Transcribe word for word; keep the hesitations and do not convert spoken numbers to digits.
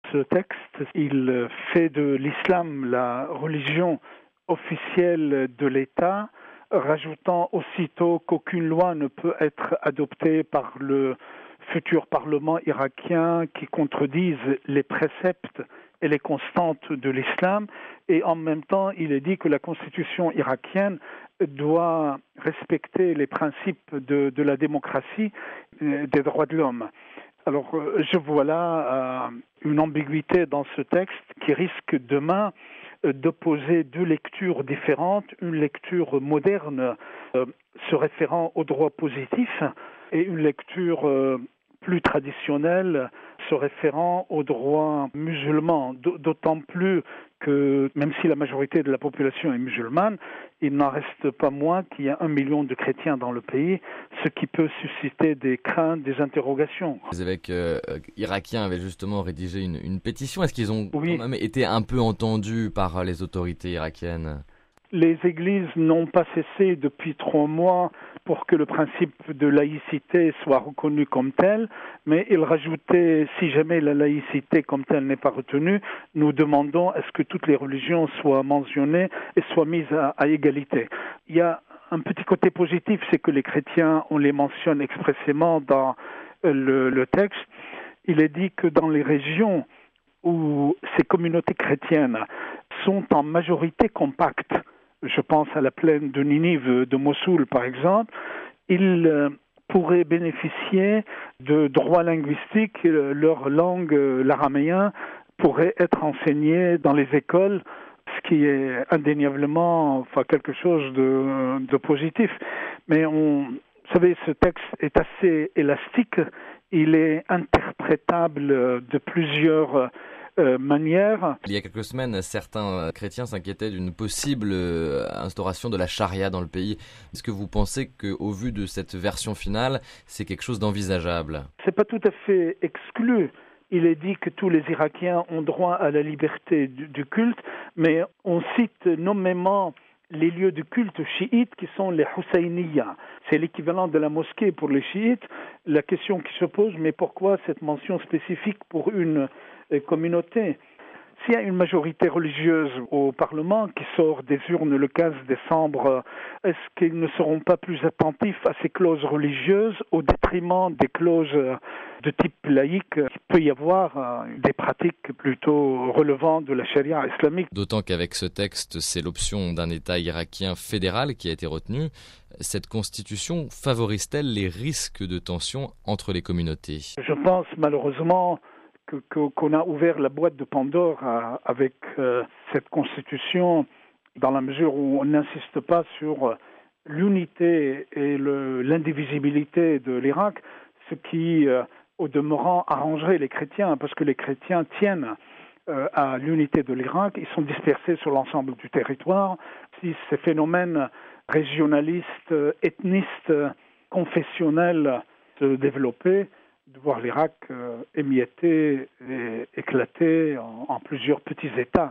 ce texte, il fait de l'islam la religion officielle de l'État, rajoutant aussitôt qu'aucune loi ne peut être adoptée par le futur Parlement irakien qui contredise les préceptes et les constantes de l'islam. Et en même temps, il est dit que la constitution irakienne doit respecter les principes de, de la démocratie et des droits de l'homme. Alors, je vois là euh, une ambiguïté dans ce texte qui risque demain euh, d'opposer deux lectures différentes, une lecture moderne euh, se référant au droit positif et une lecture euh, plus traditionnelle se référant aux droits musulmans, d'autant plus que même si la majorité de la population est musulmane, il n'en reste pas moins qu'il y a un million de chrétiens dans le pays, ce qui peut susciter des craintes, des interrogations. Les évêques euh, irakiens avaient justement rédigé une, une pétition. Est-ce qu'ils ont oui. quand même été un peu entendus par les autorités irakiennes ? Les églises n'ont pas cessé depuis trois mois pour que le principe de laïcité soit reconnu comme tel, mais ils rajoutaient, si jamais la laïcité comme telle n'est pas retenue, nous demandons est-ce que toutes les religions soient mentionnées et soient mises à, à égalité. Il y a un petit côté positif, c'est que les chrétiens, on les mentionne expressément dans le, le texte. Il est dit que dans les régions où ces communautés chrétiennes sont en majorité compactes, je pense à la plaine de Ninive, de Mossoul par exemple, ils euh, pourraient bénéficier de droits linguistiques, leur langue, euh, l'araméen, pourrait être enseignée dans les écoles, ce qui est indéniablement enfin, quelque chose de, de positif. Mais on, vous savez, ce texte est assez élastique, il est interprétable de plusieurs Euh, manière. Il y a quelques semaines, certains chrétiens s'inquiétaient d'une possible euh, instauration de la charia dans le pays. Est-ce que vous pensez qu'au vu de cette version finale, c'est quelque chose d'envisageable ? C'est pas tout à fait exclu. Il est dit que tous les Irakiens ont droit à la liberté du, du culte, mais on cite nommément les lieux de culte chiites qui sont les Husseiniya. C'est l'équivalent de la mosquée pour les chiites. La question qui se pose, mais pourquoi cette mention spécifique pour une communauté? S'il y a une majorité religieuse au Parlement qui sort des urnes le quinze décembre, est-ce qu'ils ne seront pas plus attentifs à ces clauses religieuses au détriment des clauses de type laïque? Il peut y avoir des pratiques plutôt relevant de la charia islamique. D'autant qu'avec ce texte, c'est l'option d'un État irakien fédéral qui a été retenue. Cette constitution favorise-t-elle les risques de tension entre les communautés ? Je pense malheureusement Que, que, qu'on a ouvert la boîte de Pandore à, avec euh, cette constitution dans la mesure où on n'insiste pas sur l'unité et le, l'indivisibilité de l'Irak, ce qui, euh, au demeurant, arrangerait les chrétiens, parce que les chrétiens tiennent euh, à l'unité de l'Irak, ils sont dispersés sur l'ensemble du territoire. Si ces phénomènes régionalistes, ethnistes, confessionnels se développaient, de voir l'Irak euh, émietté et éclaté en, en plusieurs petits États.